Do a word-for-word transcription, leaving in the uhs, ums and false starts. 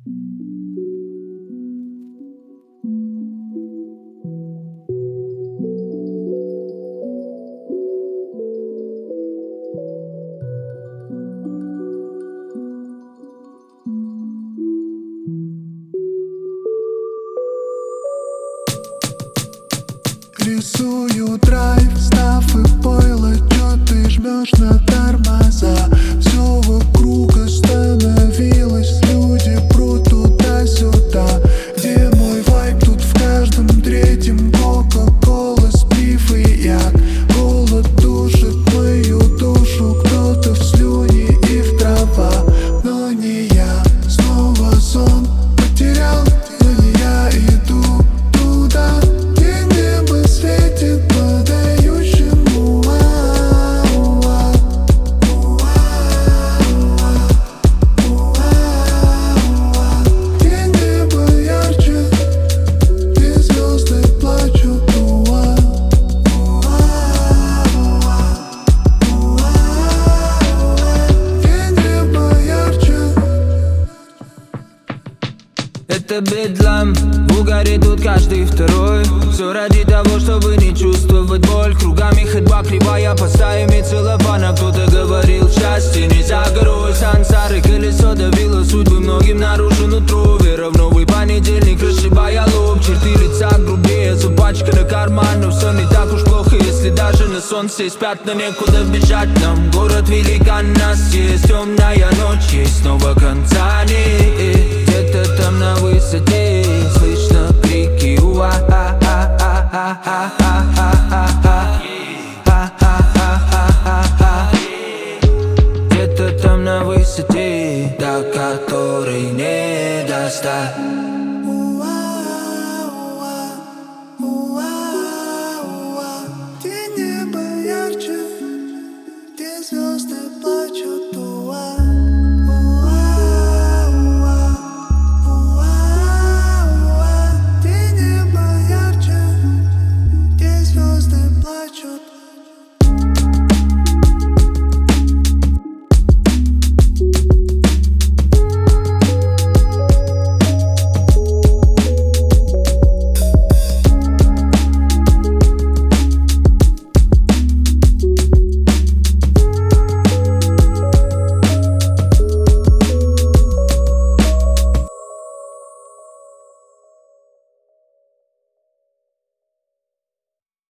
Рисую драйв, став и пойло, чё ты жмешь на тормоза? Все вокруг остановилось, люди прут туда-сюда. Где мой вайб? Тут в каждом третьем кока-кола, сплив и яд. Голод душит мою душу, кто-то в слюни и в трава. Но не я, снова сон потерял, но не я иду туда. Светит подающему уа-уа, уа-уа. Где небо ярче, где звезды плачут уа, уа-уа, уа-уа. Где небо ярче. Это бедлам, в угаре тут каждый второй. Все ради того, чтобы не чувствовать боль. Кругами ходьба кривая по стаями целлофана. Кто-то говорил, счастье не за горой. Сансары колесо давило судьбы многим наружу нутро. Вера в новый понедельник, расшибая лоб. Черты лица грубее, запачканы карман. Но все не так уж плохо, если даже на солнце спят. Но некуда бежать нам, город великан. Нас есть темная ночь, есть снова конца нет. Где-то там на высоте слышно крики уа. Где-то там на высоте, до которой не достать.